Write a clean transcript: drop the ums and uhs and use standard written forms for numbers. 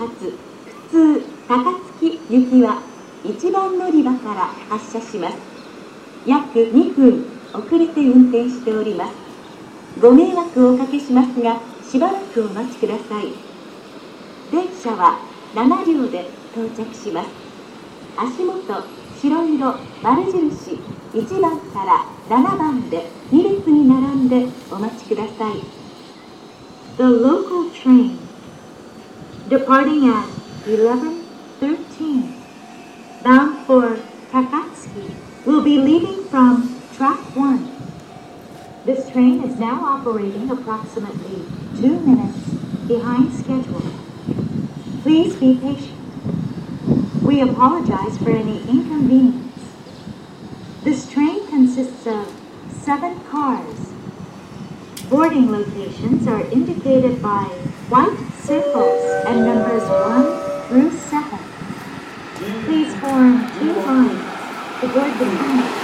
発普通高槻行きは1番乗り場から発車します。約2分遅れて運転しております。ご迷惑をおかけしますが、しばらくお待ちください。電車は7両で到着します。足元白色丸印1番から7番で2列に並んでお待ちください。The local train departing at 11:13 bound for Takatsuki will be leaving from track 1. This train is now operating approximately 2 minutes behind schedule. Please be patient. We apologize for any inconvenience. This train consists of 7 cars. Boarding locations are indicated by white circles and numbers 1 through 7. Please form 2 lines to board the train.